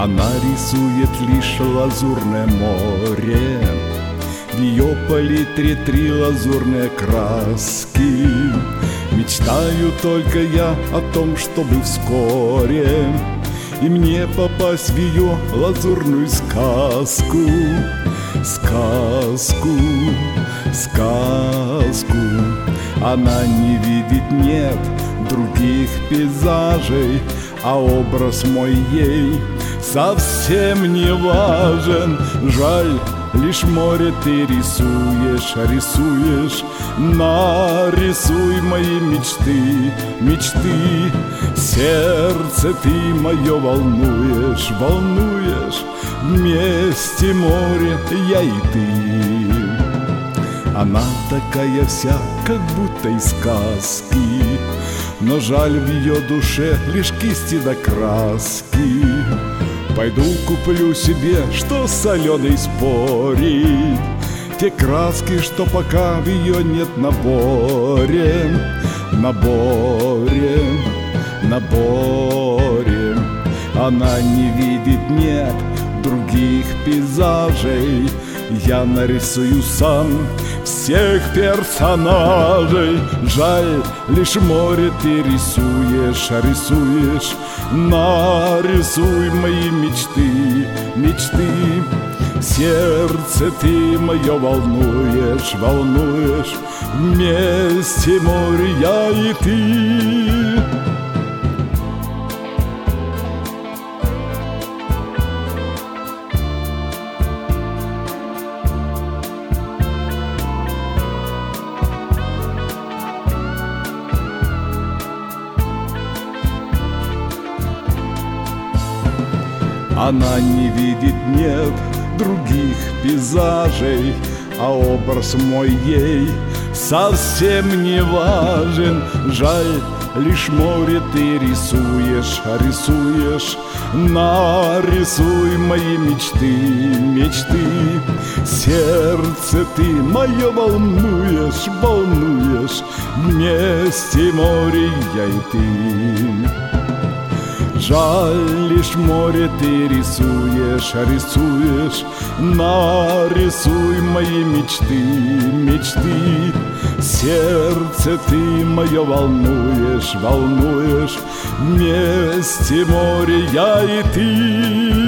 Она рисует лишь лазурное море, в ее палитре 3 лазурные краски. Мечтаю только я о том, чтобы вскоре и мне попасть в ее лазурную сказку. Сказку, сказку. Она не видит, нет других пейзажей, а образ мой ей совсем не важен. Жаль, лишь море ты рисуешь, рисуешь. Нарисуй мои мечты, мечты. Сердце ты мое волнуешь, волнуешь. Вместе море я и ты. Она такая вся, как будто из сказки, но жаль, в ее душе лишь кисти да краски. Пойду куплю себе, что соленый спорит, те краски, что пока в ее нет наборе. Наборе, наборе. Она не видит, нет других пейзажей. Я нарисую сам всех персонажей. Жаль, лишь море ты рисуешь, рисуешь. Нарисуй мои мечты, мечты. Сердце ты мое волнуешь, волнуешь. Вместе море я и ты. Она не видит, нет других пейзажей, а образ мой ей совсем не важен. Жаль, лишь море ты рисуешь, рисуешь. Нарисуй мои мечты, мечты. Сердце ты мое волнуешь, волнуешь. Вместе море я и ты. Жаль, лишь море ты рисуешь, рисуешь. Нарисуй мои мечты, мечты. Сердце ты мое волнуешь, волнуешь. Вместе море я и ты.